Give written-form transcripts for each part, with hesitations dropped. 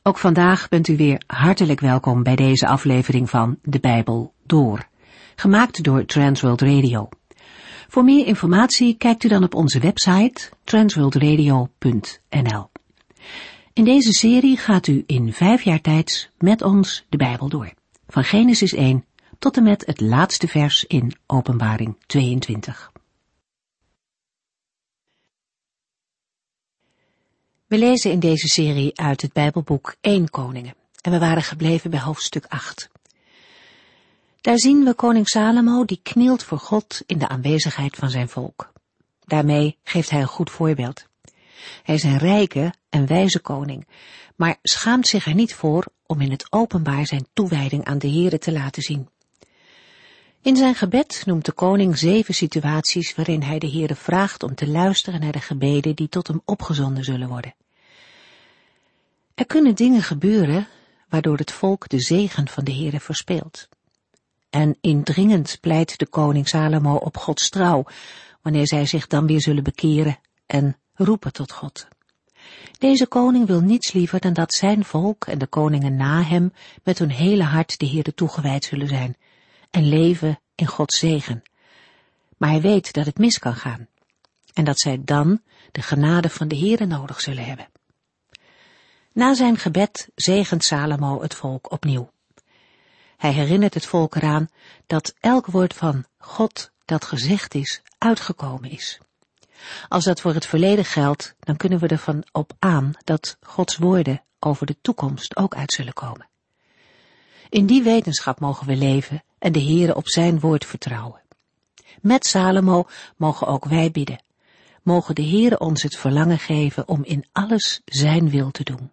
Ook vandaag bent u weer hartelijk welkom bij deze aflevering van De Bijbel Door, gemaakt door Transworld Radio. Voor meer informatie kijkt u dan op onze website transworldradio.nl. In deze serie gaat u in 5 jaar tijd met ons de Bijbel door, van Genesis 1 tot en met het laatste vers in Openbaring 22. We lezen in deze serie uit het Bijbelboek 1 Koningen en we waren gebleven bij hoofdstuk 8. Daar zien we koning Salomo die knielt voor God in de aanwezigheid van zijn volk. Daarmee geeft hij een goed voorbeeld. Hij is een rijke en wijze koning, maar schaamt zich er niet voor om in het openbaar zijn toewijding aan de Heere te laten zien. In zijn gebed noemt de koning 7 situaties waarin hij de Heere vraagt om te luisteren naar de gebeden die tot hem opgezonden zullen worden. Er kunnen dingen gebeuren waardoor het volk de zegen van de Heere verspeelt. En indringend pleit de koning Salomo op Gods trouw, wanneer zij zich dan weer zullen bekeren en roepen tot God. Deze koning wil niets liever dan dat zijn volk en de koningen na hem met hun hele hart de Heere toegewijd zullen zijn en leven in Gods zegen. Maar hij weet dat het mis kan gaan en dat zij dan de genade van de Heere nodig zullen hebben. Na zijn gebed zegent Salomo het volk opnieuw. Hij herinnert het volk eraan dat elk woord van God dat gezegd is, uitgekomen is. Als dat voor het verleden geldt, dan kunnen we ervan op aan dat Gods woorden over de toekomst ook uit zullen komen. In die wetenschap mogen we leven en de Heere op zijn woord vertrouwen. Met Salomo mogen ook wij bidden. Mogen de Heere ons het verlangen geven om in alles zijn wil te doen.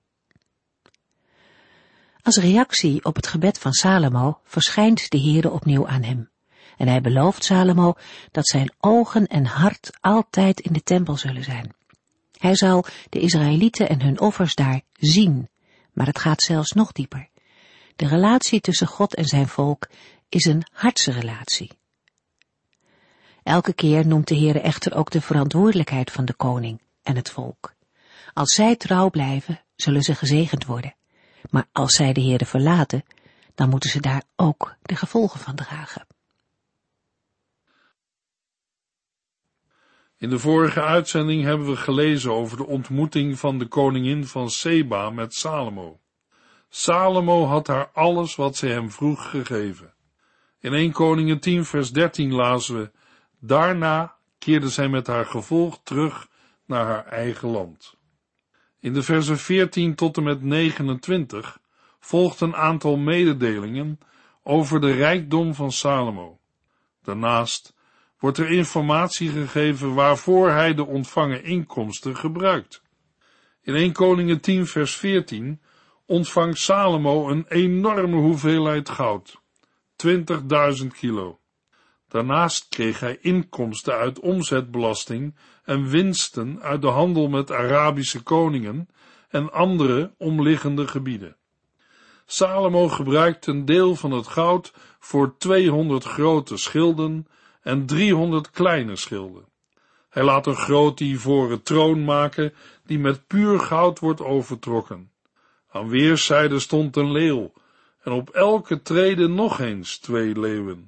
Als reactie op het gebed van Salomo verschijnt de Heere opnieuw aan hem. En hij belooft Salomo dat zijn ogen en hart altijd in de tempel zullen zijn. Hij zal de Israëlieten en hun offers daar zien, maar het gaat zelfs nog dieper. De relatie tussen God en zijn volk is een hartsrelatie. Elke keer noemt de Heere echter ook de verantwoordelijkheid van de koning en het volk. Als zij trouw blijven, zullen ze gezegend worden. Maar als zij de Heere verlaten, dan moeten ze daar ook de gevolgen van dragen. In de vorige uitzending hebben we gelezen over de ontmoeting van de koningin van Seba met Salomo. Salomo had haar alles wat zij hem vroeg gegeven. In 1 Koningen 10 vers 13 lazen we: daarna keerde zij met haar gevolg terug naar haar eigen land. In de versen 14 tot en met 29 volgt een aantal mededelingen over de rijkdom van Salomo. Daarnaast wordt er informatie gegeven waarvoor hij de ontvangen inkomsten gebruikt. In 1 Koningen 10 vers 14 ontvangt Salomo een enorme hoeveelheid goud, 20.000 kilo. Daarnaast kreeg hij inkomsten uit omzetbelasting en winsten uit de handel met Arabische koningen en andere omliggende gebieden. Salomo gebruikt een deel van het goud voor 200 grote schilden en 300 kleine schilden. Hij laat een grote ivoren troon maken die met puur goud wordt overtrokken. Aan weerszijden stond een leeuw en op elke trede nog eens 2 leeuwen.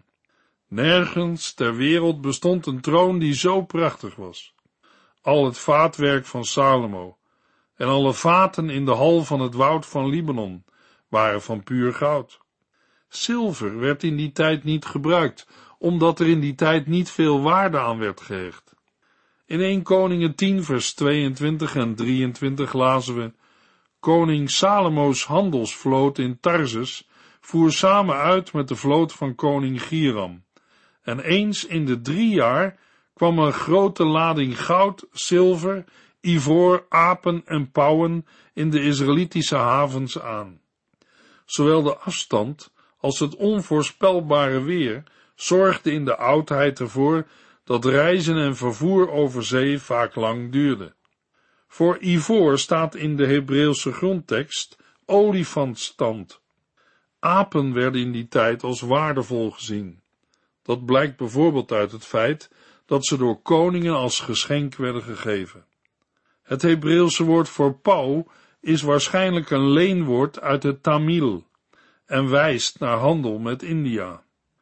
Nergens ter wereld bestond een troon die zo prachtig was. Al het vaatwerk van Salomo en alle vaten in de hal van het woud van Libanon waren van puur goud. Zilver werd in die tijd niet gebruikt, omdat er in die tijd niet veel waarde aan werd gehecht. In 1 Koningen 10 vers 22 en 23 lazen we: koning Salomo's handelsvloot in Tarsus voer samen uit met de vloot van koning Giram. En eens in de 3 jaar kwam een grote lading goud, zilver, ivoor, apen en pauwen in de Israëlitische havens aan. Zowel de afstand als het onvoorspelbare weer zorgden in de oudheid ervoor dat reizen en vervoer over zee vaak lang duurde. Voor ivoor staat in de Hebreeuwse grondtekst olifantstand. Apen werden in die tijd als waardevol gezien. Dat blijkt bijvoorbeeld uit het feit dat ze door koningen als geschenk werden gegeven. Het Hebreeuwse woord voor pauw is waarschijnlijk een leenwoord uit het Tamil en wijst naar handel met India.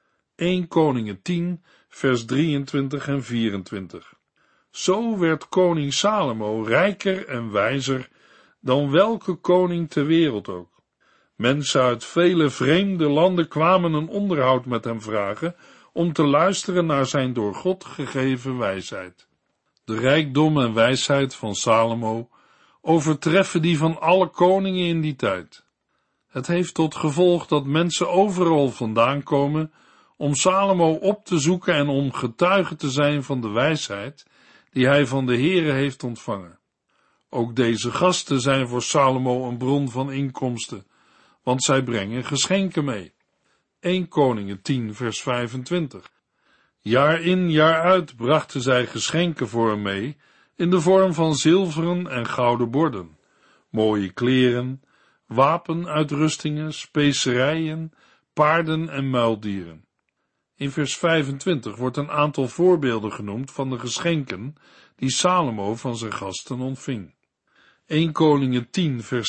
1 Koningen 10, vers 23 en 24. Zo werd koning Salomo rijker en wijzer dan welke koning ter wereld ook. Mensen uit vele vreemde landen kwamen een onderhoud met hem vragen om te luisteren naar zijn door God gegeven wijsheid. De rijkdom en wijsheid van Salomo overtreffen die van alle koningen in die tijd. Het heeft tot gevolg dat mensen overal vandaan komen om Salomo op te zoeken en om getuige te zijn van de wijsheid die hij van de Heere heeft ontvangen. Ook deze gasten zijn voor Salomo een bron van inkomsten, want zij brengen geschenken mee. 1 Koningen 10 vers 25. Jaar in, jaar uit brachten zij geschenken voor hem mee, in de vorm van zilveren en gouden borden, mooie kleren, wapenuitrustingen, specerijen, paarden en muildieren. In vers 25 wordt een aantal voorbeelden genoemd van de geschenken die Salomo van zijn gasten ontving. 1 Koningen 10 vers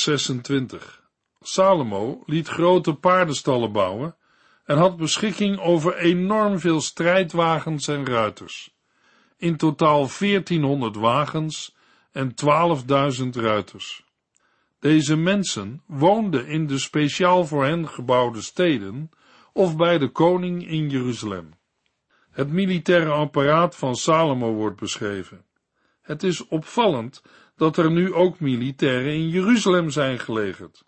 26. Salomo liet grote paardenstallen bouwen en had beschikking over enorm veel strijdwagens en ruiters. In totaal 1400 wagens en 12.000 ruiters. Deze mensen woonden in de speciaal voor hen gebouwde steden of bij de koning in Jeruzalem. Het militaire apparaat van Salomo wordt beschreven. Het is opvallend dat er nu ook militairen in Jeruzalem zijn gelegerd.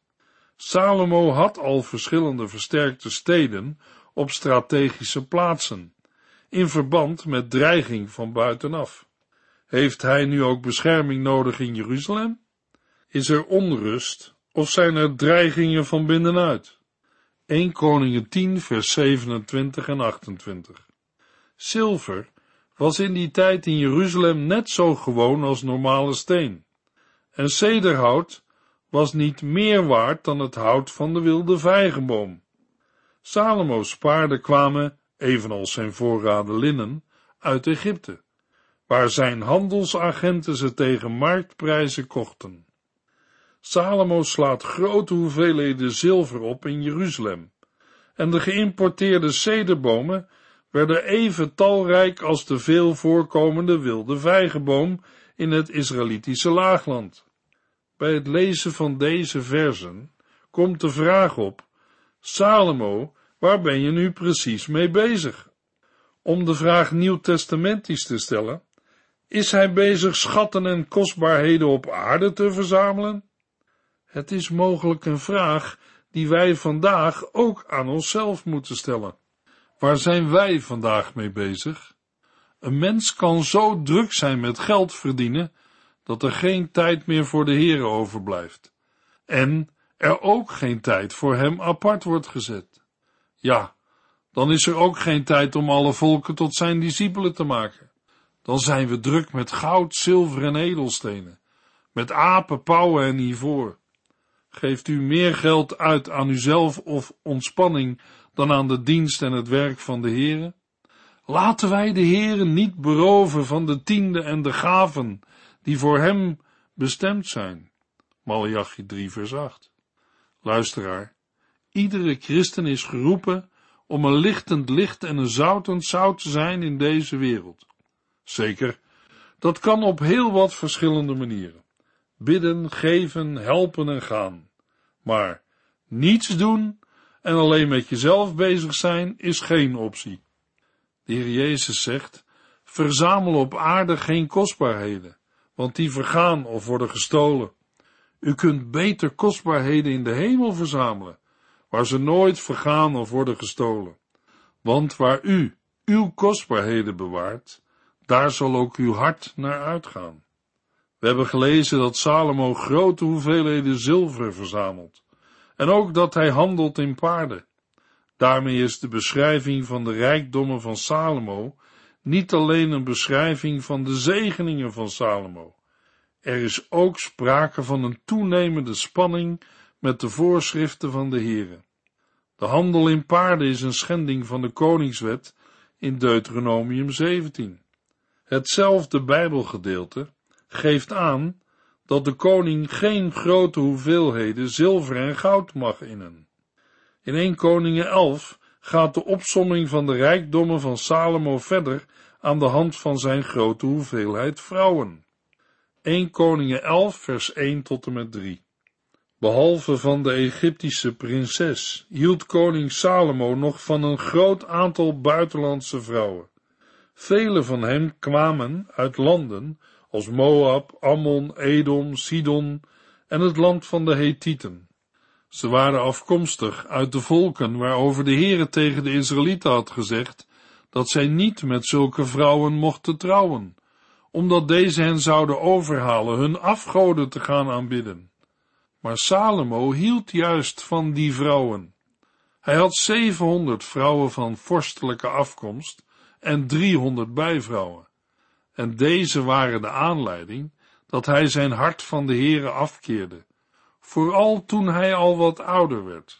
Salomo had al verschillende versterkte steden op strategische plaatsen, in verband met dreiging van buitenaf. Heeft hij nu ook bescherming nodig in Jeruzalem? Is er onrust of zijn er dreigingen van binnenuit? 1 Koningen 10 vers 27 en 28. Zilver was in die tijd in Jeruzalem net zo gewoon als normale steen. En cederhout was niet meer waard dan het hout van de wilde vijgenboom. Salomo's paarden kwamen, evenals zijn voorraden linnen, uit Egypte, waar zijn handelsagenten ze tegen marktprijzen kochten. Salomo slaat grote hoeveelheden zilver op in Jeruzalem, en de geïmporteerde cederbomen werden even talrijk als de veel voorkomende wilde vijgenboom in het Israëlitische laagland. Bij het lezen van deze versen komt de vraag op: Salomo, waar ben je nu precies mee bezig? Om de vraag nieuwtestamentisch te stellen, is hij bezig schatten en kostbaarheden op aarde te verzamelen? Het is mogelijk een vraag die wij vandaag ook aan onszelf moeten stellen. Waar zijn wij vandaag mee bezig? Een mens kan zo druk zijn met geld verdienen, dat er geen tijd meer voor de Heere overblijft. En er ook geen tijd voor hem apart wordt gezet. Ja, dan is er ook geen tijd om alle volken tot zijn discipelen te maken. Dan zijn we druk met goud, zilver en edelstenen, met apen, pauwen en ivoor. Geeft u meer geld uit aan uzelf of ontspanning dan aan de dienst en het werk van de Heere? Laten wij de Heere niet beroven van de tiende en de gaven die voor hem bestemd zijn. Maleachi 3 vers 8. Luisteraar, iedere christen is geroepen om een lichtend licht en een zoutend zout te zijn in deze wereld. Zeker, dat kan op heel wat verschillende manieren. Bidden, geven, helpen en gaan. Maar niets doen en alleen met jezelf bezig zijn is geen optie. De Heer Jezus zegt: verzamel op aarde geen kostbaarheden, want die vergaan of worden gestolen. U kunt beter kostbaarheden in de hemel verzamelen, waar ze nooit vergaan of worden gestolen. Want waar u uw kostbaarheden bewaart, daar zal ook uw hart naar uitgaan. We hebben gelezen dat Salomo grote hoeveelheden zilver verzamelt, en ook dat hij handelt in paarden. Daarmee is de beschrijving van de rijkdommen van Salomo niet alleen een beschrijving van de zegeningen van Salomo. Er is ook sprake van een toenemende spanning met de voorschriften van de Heere. De handel in paarden is een schending van de koningswet in Deuteronomium 17. Hetzelfde Bijbelgedeelte geeft aan dat de koning geen grote hoeveelheden zilver en goud mag innen. In 1 Koningen 11 gaat de opsomming van de rijkdommen van Salomo verder aan de hand van zijn grote hoeveelheid vrouwen. 1 Koningen 11 vers 1 tot en met 3. Behalve van de Egyptische prinses hield koning Salomo nog van een groot aantal buitenlandse vrouwen. Vele van hen kwamen uit landen als Moab, Ammon, Edom, Sidon en het land van de Hethieten. Ze waren afkomstig uit de volken waarover de Heere tegen de Israëlieten had gezegd dat zij niet met zulke vrouwen mochten trouwen, omdat deze hen zouden overhalen hun afgoden te gaan aanbidden. Maar Salomo hield juist van die vrouwen. Hij had 700 vrouwen van vorstelijke afkomst en 300 bijvrouwen. En deze waren de aanleiding dat hij zijn hart van de Heere afkeerde, vooral toen hij al wat ouder werd.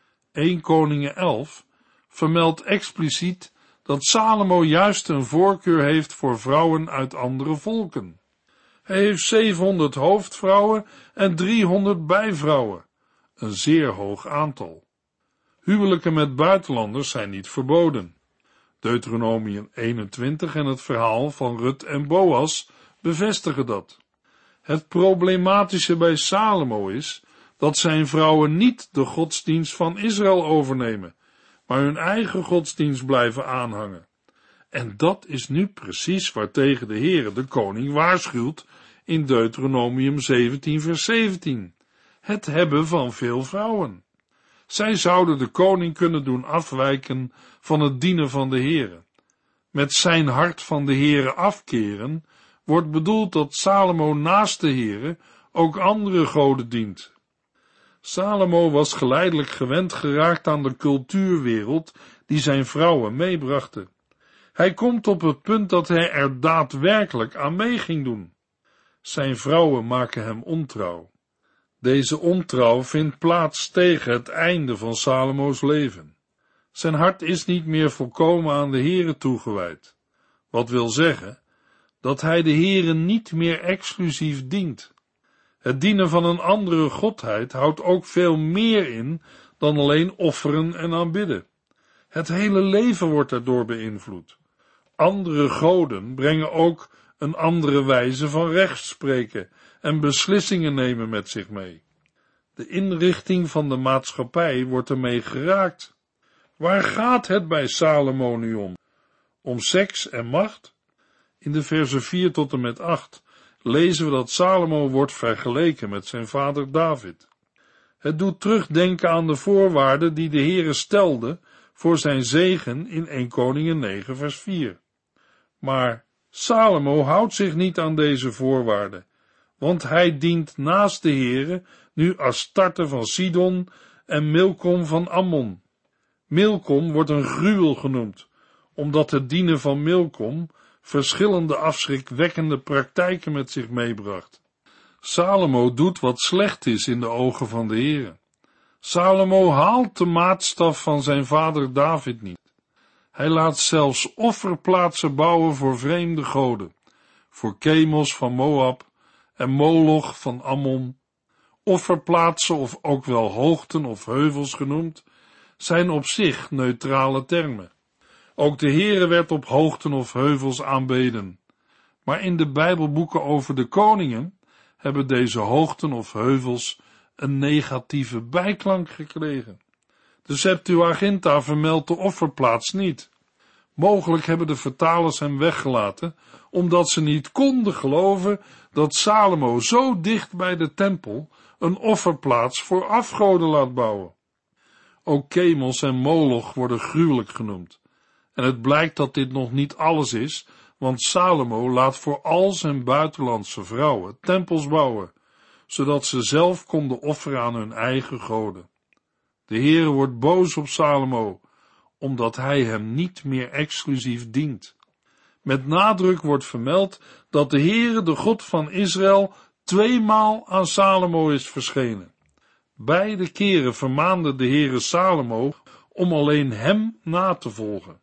1 Koningen 11 vermeldt expliciet dat Salomo juist een voorkeur heeft voor vrouwen uit andere volken. Hij heeft 700 hoofdvrouwen en 300 bijvrouwen, een zeer hoog aantal. Huwelijken met buitenlanders zijn niet verboden. Deuteronomium 21 en het verhaal van Rut en Boas bevestigen dat. Het problematische bij Salomo is dat zijn vrouwen niet de godsdienst van Israël overnemen, maar hun eigen godsdienst blijven aanhangen. En dat is nu precies waartegen de Heere de koning waarschuwt in Deuteronomium 17 vers 17. Het hebben van veel vrouwen. Zij zouden de koning kunnen doen afwijken van het dienen van de Heere. Met zijn hart van de Heere afkeren wordt bedoeld dat Salomo naast de Heere ook andere goden dient. Salomo was geleidelijk gewend geraakt aan de cultuurwereld die zijn vrouwen meebrachten. Hij komt op het punt dat hij er daadwerkelijk aan mee ging doen. Zijn vrouwen maken hem ontrouw. Deze ontrouw vindt plaats tegen het einde van Salomo's leven. Zijn hart is niet meer volkomen aan de Heere toegewijd. Wat wil zeggen dat hij de Heere niet meer exclusief dient. Het dienen van een andere godheid houdt ook veel meer in dan alleen offeren en aanbidden. Het hele leven wordt daardoor beïnvloed. Andere goden brengen ook een andere wijze van rechtspreken en beslissingen nemen met zich mee. De inrichting van de maatschappij wordt ermee geraakt. Waar gaat het bij Salomo nu om? Om seks en macht? In de versen 4 tot en met 8 lezen we dat Salomo wordt vergeleken met zijn vader David. Het doet terugdenken aan de voorwaarden die de Heere stelde voor zijn zegen in 1 Koningen 9 vers 4. Maar Salomo houdt zich niet aan deze voorwaarden, want hij dient naast de Heere nu Astarte van Sidon en Milkom van Ammon. Milkom wordt een gruwel genoemd, omdat het dienen van Milkom verschillende afschrikwekkende praktijken met zich meebracht. Salomo doet wat slecht is in de ogen van de Heere. Salomo haalt de maatstaf van zijn vader David niet. Hij laat zelfs offerplaatsen bouwen voor vreemde goden, voor Chemos van Moab en Moloch van Ammon. Offerplaatsen, of ook wel hoogten of heuvels genoemd, zijn op zich neutrale termen. Ook de Heere werd op hoogten of heuvels aanbeden. Maar in de Bijbelboeken over de koningen hebben deze hoogten of heuvels een negatieve bijklank gekregen. De Septuaginta vermeldt de offerplaats niet. Mogelijk hebben de vertalers hem weggelaten, omdat ze niet konden geloven dat Salomo zo dicht bij de tempel een offerplaats voor afgoden laat bouwen. Ook Chemos en Moloch worden gruwelijk genoemd. En het blijkt dat dit nog niet alles is, want Salomo laat voor al zijn buitenlandse vrouwen tempels bouwen, zodat ze zelf konden offeren aan hun eigen goden. De Heere wordt boos op Salomo, omdat hij hem niet meer exclusief dient. Met nadruk wordt vermeld dat de Heere, de God van Israël, 2 maal aan Salomo is verschenen. Beide keren vermaande de Heere Salomo om alleen hem na te volgen.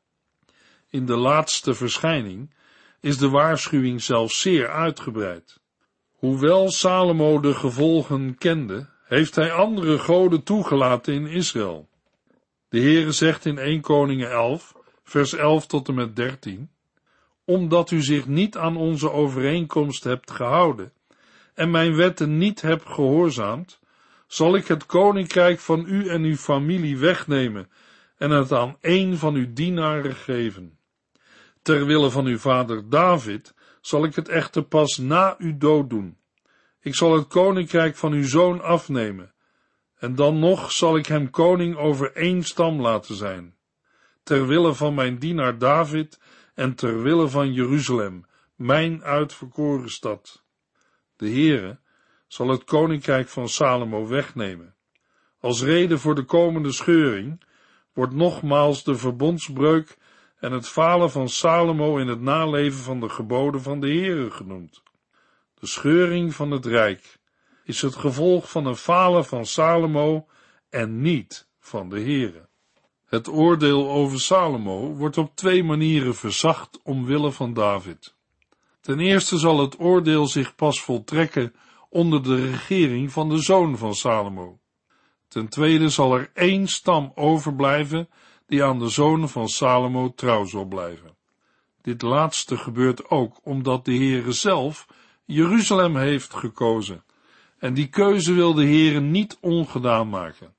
In de laatste verschijning is de waarschuwing zelfs zeer uitgebreid. Hoewel Salomo de gevolgen kende, heeft hij andere goden toegelaten in Israël. De Heere zegt in 1 Koningen 11, vers 11 tot en met 13, omdat u zich niet aan onze overeenkomst hebt gehouden en mijn wetten niet hebt gehoorzaamd, zal ik het koninkrijk van u en uw familie wegnemen en het aan één van uw dienaren geven. Ter wille van uw vader David zal ik het echter pas na uw dood doen. Ik zal het koninkrijk van uw zoon afnemen, en dan nog zal ik hem koning over 1 stam laten zijn. Ter wille van mijn dienaar David en ter wille van Jeruzalem, mijn uitverkoren stad. De Heere zal het koninkrijk van Salomo wegnemen. Als reden voor de komende scheuring wordt nogmaals de verbondsbreuk en het falen van Salomo in het naleven van de geboden van de Heere genoemd. De scheuring van het rijk is het gevolg van een falen van Salomo en niet van de Heere. Het oordeel over Salomo wordt op 2 manieren verzacht omwille van David. Ten eerste zal het oordeel zich pas voltrekken onder de regering van de zoon van Salomo. Ten tweede zal er 1 stam overblijven die aan de zoon van Salomo trouw zal blijven. Dit laatste gebeurt ook omdat de Heere zelf Jeruzalem heeft gekozen, en die keuze wil de Heere niet ongedaan maken.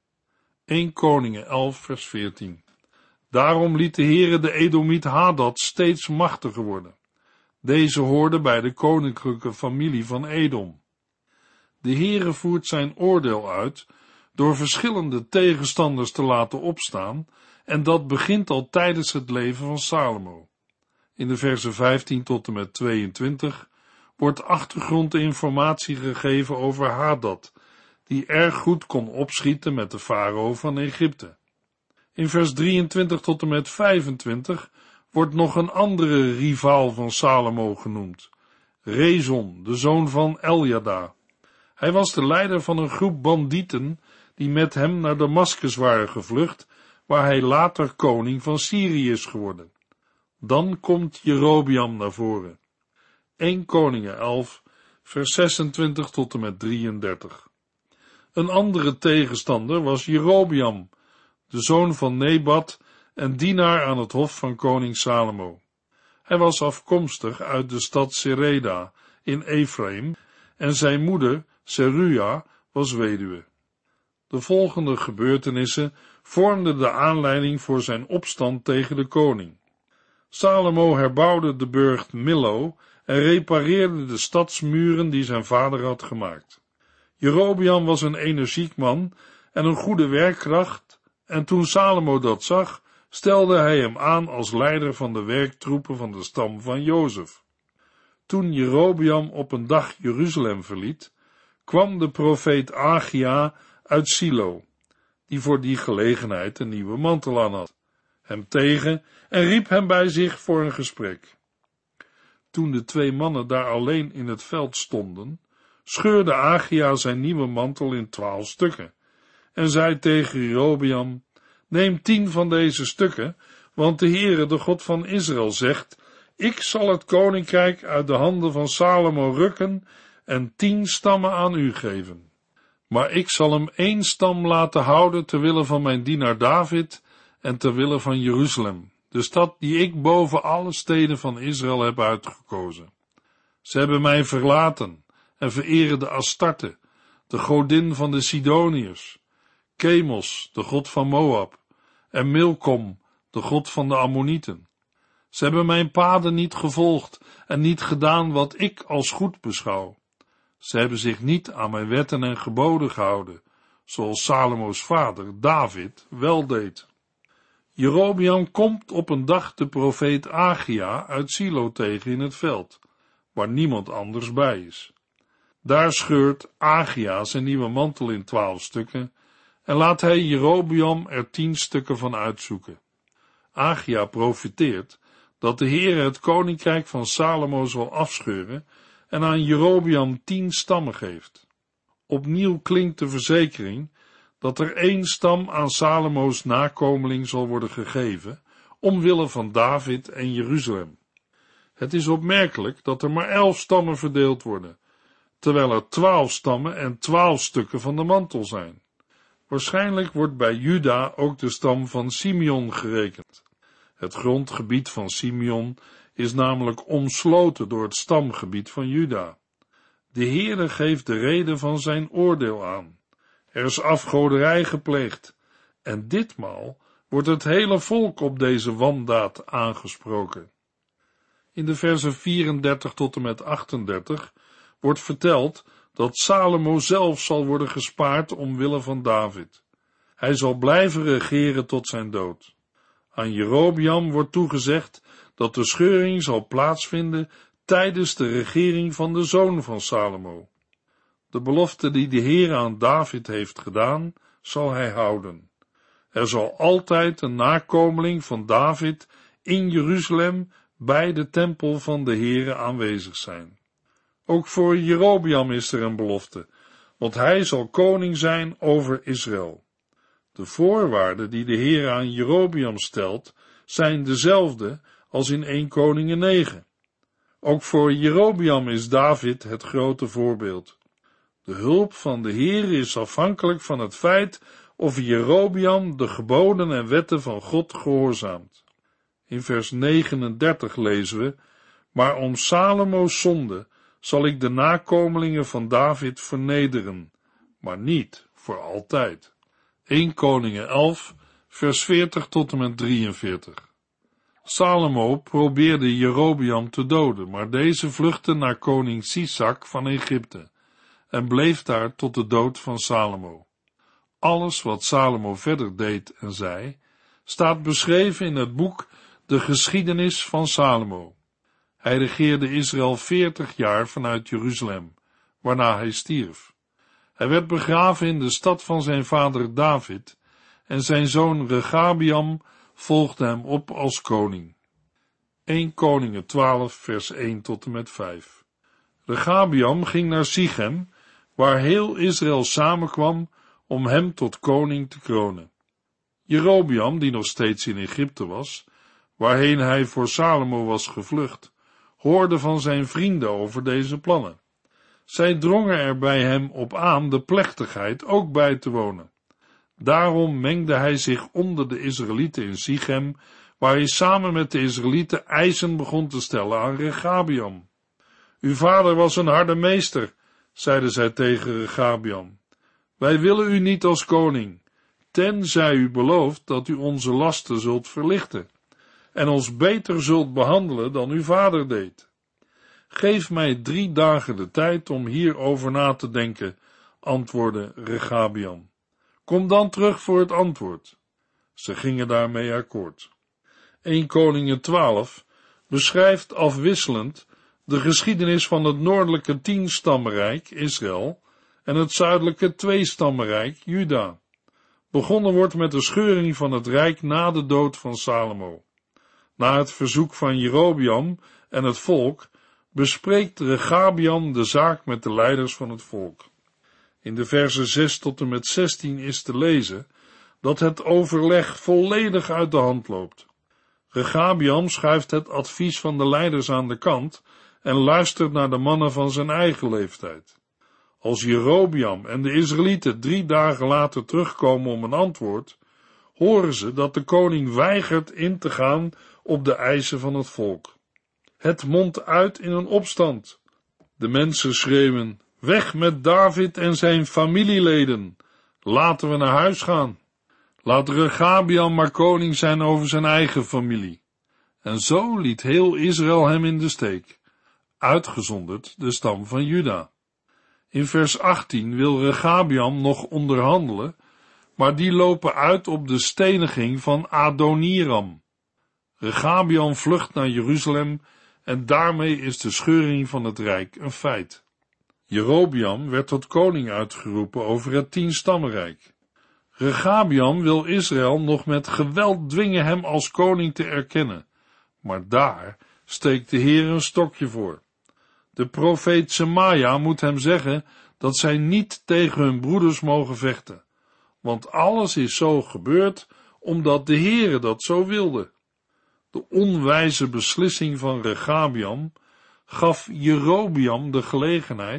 1 Koningen 11 vers 14. Daarom liet de Heere de Edomiet Hadad steeds machtiger worden. Deze hoorde bij de koninklijke familie van Edom. De Heere voert zijn oordeel uit door verschillende tegenstanders te laten opstaan, en dat begint al tijdens het leven van Salomo. In de versen 15 tot en met 22 wordt achtergrondinformatie gegeven over Hadad, die erg goed kon opschieten met de farao van Egypte. In vers 23 tot en met 25 wordt nog een andere rivaal van Salomo genoemd, Rezon, de zoon van Eljada. Hij was de leider van een groep bandieten die met hem naar Damaskus waren gevlucht, waar hij later koning van Syrië is geworden. Dan komt Jerobeam naar voren. 1 Koningen 11, vers 26 tot en met 33. Een andere tegenstander was Jerobeam, de zoon van Nebat en dienaar aan het hof van koning Salomo. Hij was afkomstig uit de stad Sereda in Ephraim en zijn moeder, Serua, was weduwe. De volgende gebeurtenissen vormden de aanleiding voor zijn opstand tegen de koning. Salomo herbouwde de burcht Millo en repareerde de stadsmuren die zijn vader had gemaakt. Jerobeam was een energiek man en een goede werkkracht, en toen Salomo dat zag, stelde hij hem aan als leider van de werktroepen van de stam van Jozef. Toen Jerobeam op een dag Jeruzalem verliet, kwam de profeet Achia uit Silo, die voor die gelegenheid een nieuwe mantel aan had, hem tegen en riep hem bij zich voor een gesprek. Toen de 2 mannen daar alleen in het veld stonden, scheurde Achia zijn nieuwe mantel in 12 stukken en zei tegen Jerobeam: neem 10 van deze stukken, want de Heere, de God van Israël, zegt: ik zal het koninkrijk uit de handen van Salomo rukken en 10 stammen aan u geven. Maar ik zal hem 1 stam laten houden ter wille van mijn dienaar David en ter wille van Jeruzalem, de stad die ik boven alle steden van Israël heb uitgekozen. Ze hebben mij verlaten en vereren de Astarte, de godin van de Sidoniërs, Chemos, de god van Moab, en Milkom, de god van de Ammonieten. Ze hebben mijn paden niet gevolgd en niet gedaan wat ik als goed beschouw. Ze hebben zich niet aan mijn wetten en geboden gehouden, zoals Salomo's vader David wel deed. Jerobeam komt op een dag de profeet Achia uit Silo tegen in het veld, waar niemand anders bij is. Daar scheurt Achia zijn nieuwe mantel in 12 stukken en laat hij Jerobeam er 10 stukken van uitzoeken. Achia profeteert dat de Heere het koninkrijk van Salomo zal afscheuren en aan Jerobeam 10 stammen geeft. Opnieuw klinkt de verzekering dat er 1 stam aan Salomo's nakomeling zal worden gegeven, omwille van David en Jeruzalem. Het is opmerkelijk dat er maar 11 stammen verdeeld worden, terwijl er 12 stammen en 12 stukken van de mantel zijn. Waarschijnlijk wordt bij Juda ook de stam van Simeon gerekend. Het grondgebied van Simeon is namelijk omsloten door het stamgebied van Juda. De Heere geeft de reden van zijn oordeel aan. Er is afgoderij gepleegd, en ditmaal wordt het hele volk op deze wandaad aangesproken. In de versen 34 tot en met 38 wordt verteld dat Salomo zelf zal worden gespaard omwille van David. Hij zal blijven regeren tot zijn dood. Aan Jerobeam wordt toegezegd dat de scheuring zal plaatsvinden tijdens de regering van de zoon van Salomo. De belofte die de Heer aan David heeft gedaan, zal hij houden. Er zal altijd een nakomeling van David in Jeruzalem bij de tempel van de Heere aanwezig zijn. Ook voor Jerobeam is er een belofte, want hij zal koning zijn over Israël. De voorwaarden die de Heer aan Jerobeam stelt, zijn dezelfde als in 1 Koningen 9. Ook voor Jerobeam is David het grote voorbeeld. De hulp van de Heer is afhankelijk van het feit of Jerobeam de geboden en wetten van God gehoorzaamt. In vers 39 lezen we: maar om Salomo's zonde zal ik de nakomelingen van David vernederen, maar niet voor altijd. 1 Koningen 11, vers 40 tot en met 43. Salomo probeerde Jerobeam te doden, maar deze vluchtte naar koning Sisak van Egypte en bleef daar tot de dood van Salomo. Alles wat Salomo verder deed en zei, staat beschreven in het boek De Geschiedenis van Salomo. Hij regeerde Israël 40 jaar vanuit Jeruzalem, waarna hij stierf. Hij werd begraven in de stad van zijn vader David en zijn zoon Rehabeam volgde hem op als koning. 1 Koningen 12 vers 1 tot en met 5. Rehabeam ging naar Sichem, waar heel Israël samenkwam om hem tot koning te kronen. Jerobeam, die nog steeds in Egypte was, waarheen hij voor Salomo was gevlucht, hoorde van zijn vrienden over deze plannen. Zij drongen er bij hem op aan de plechtigheid ook bij te wonen. Daarom mengde hij zich onder de Israëlieten in Sichem, waar hij samen met de Israëlieten eisen begon te stellen aan Rehabeam. Uw vader was een harde meester, zeiden zij tegen Rehabeam. Wij willen u niet als koning, tenzij u belooft dat u onze lasten zult verlichten en ons beter zult behandelen dan uw vader deed. Geef mij 3 dagen de tijd om hierover na te denken, antwoordde Rehabeam. Kom dan terug voor het antwoord. Ze gingen daarmee akkoord. 1 Koningen 12 beschrijft afwisselend de geschiedenis van het noordelijke 10-stammenrijk Israël en het zuidelijke 2-stammenrijk Juda. Begonnen wordt met de scheuring van het rijk na de dood van Salomo. Na het verzoek van Jerobeam en het volk bespreekt Rehabeam de zaak met de leiders van het volk. In de versen 6 tot en met 16 is te lezen dat het overleg volledig uit de hand loopt. Rehabeam schuift het advies van de leiders aan de kant en luistert naar de mannen van zijn eigen leeftijd. Als Jerobeam en de Israëlieten 3 dagen later terugkomen om een antwoord, horen ze dat de koning weigert in te gaan op de eisen van het volk. Het mondt uit in een opstand. De mensen schreeuwen: weg met David en zijn familieleden, laten we naar huis gaan. Laat Rehabeam maar koning zijn over zijn eigen familie. En zo liet heel Israël hem in de steek, uitgezonderd de stam van Juda. In vers 18 wil Rehabeam nog onderhandelen, maar die lopen uit op de steniging van Adoniram. Rehabeam vlucht naar Jeruzalem en daarmee is de scheuring van het rijk een feit. Jerobeam werd tot koning uitgeroepen over het 10-stammenrijk. Rehabeam wil Israël nog met geweld dwingen hem als koning te erkennen, maar daar steekt de Heer een stokje voor. De profeet Semaja moet hem zeggen dat zij niet tegen hun broeders mogen vechten, want alles is zo gebeurd omdat de Heere dat zo wilde. De onwijze beslissing van Rehabeam gaf Jerobeam de gelegenheid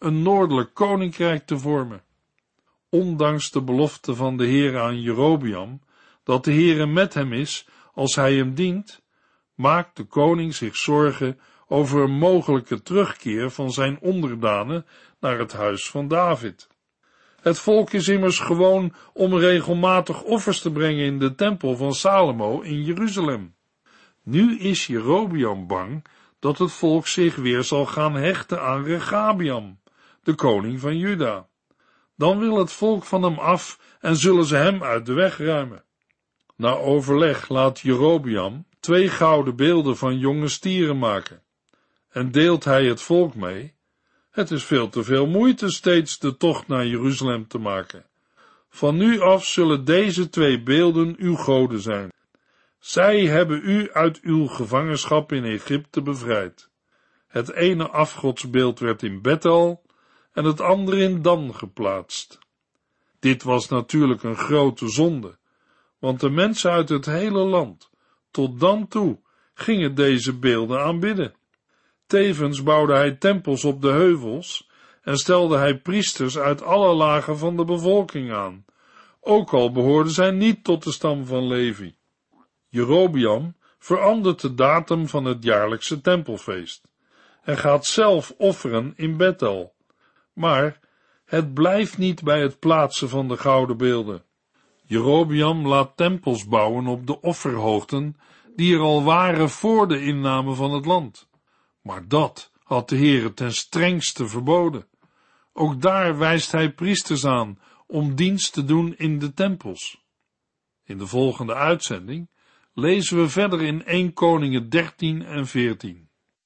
een noordelijk koninkrijk te vormen. Ondanks de belofte van de Heere aan Jerobeam, dat de Heere met hem is als hij hem dient, maakt de koning zich zorgen over een mogelijke terugkeer van zijn onderdanen naar het huis van David. Het volk is immers gewoon om regelmatig offers te brengen in de tempel van Salomo in Jeruzalem. Nu is Jerobeam bang dat het volk zich weer zal gaan hechten aan Rehabeam, de koning van Juda. Dan wil het volk van hem af en zullen ze hem uit de weg ruimen. Na overleg laat Jerobeam 2 gouden beelden van jonge stieren maken. En deelt hij het volk mee: het is veel te veel moeite steeds de tocht naar Jeruzalem te maken. Van nu af zullen deze 2 beelden uw goden zijn. Zij hebben u uit uw gevangenschap in Egypte bevrijd. Het ene afgodsbeeld werd in Bethel en het andere in Dan geplaatst. Dit was natuurlijk een grote zonde, want de mensen uit het hele land, tot dan toe, gingen deze beelden aanbidden. Tevens bouwde hij tempels op de heuvels en stelde hij priesters uit alle lagen van de bevolking aan, ook al behoorden zij niet tot de stam van Levi. Jerobeam verandert de datum van het jaarlijkse tempelfeest en gaat zelf offeren in Bethel. Maar het blijft niet bij het plaatsen van de gouden beelden. Jerobeam laat tempels bouwen op de offerhoogten die er al waren voor de inname van het land. Maar dat had de Heere ten strengste verboden. Ook daar wijst hij priesters aan om dienst te doen in de tempels. In de volgende uitzending lezen we verder in 1 Koningen 13 en 14.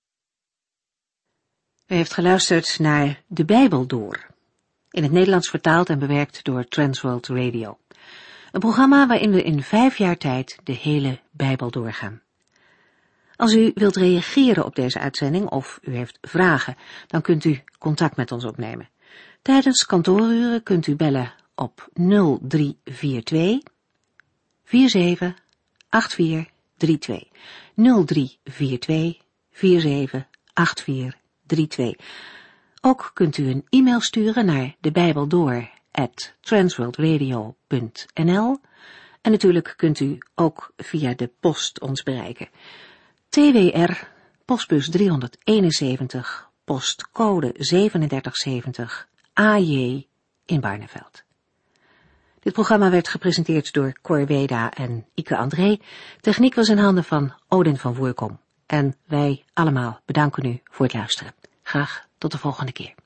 U heeft geluisterd naar De Bijbel Door, in het Nederlands vertaald en bewerkt door Transworld Radio. Een programma waarin we in 5 jaar tijd de hele Bijbel doorgaan. Als u wilt reageren op deze uitzending of u heeft vragen, dan kunt u contact met ons opnemen. Tijdens kantooruren kunt u bellen op 0342 478432. 0342 478432. Ook kunt u een e-mail sturen naar debijbeldoor@transworldradio.nl en natuurlijk kunt u ook via de post ons bereiken. TWR, postbus 371, postcode 3770, AJ in Barneveld. Dit programma werd gepresenteerd door Cor Weda en Ike André. Techniek was in handen van Odin van Voerkom. En wij allemaal bedanken u voor het luisteren. Graag tot de volgende keer.